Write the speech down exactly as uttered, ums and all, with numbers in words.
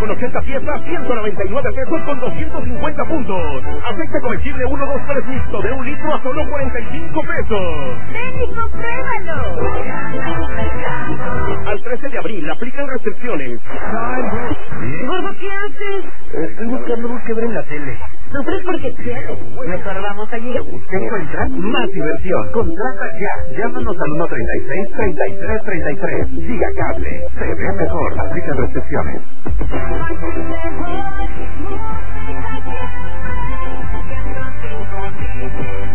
con ochenta piezas, ciento noventa y nueve pesos con doscientos cincuenta puntos. Aceite comestible uno, dos, tres mixto de un litro a solo cuarenta y cinco pesos. ¡Ven y compruébalo! Al trece de abril aplican restricciones. Gordo, ¿qué haces? Estoy buscando algo que ver en la tele. Sufres porque quieres. Mejor vamos allí. ¿Qué encuentras? Más diversión. Contrata ya. Llámanos al uno treinta y seis, treinta y tres treinta y tres. Giga Cable. Se ve mejor. Aplica restricciones.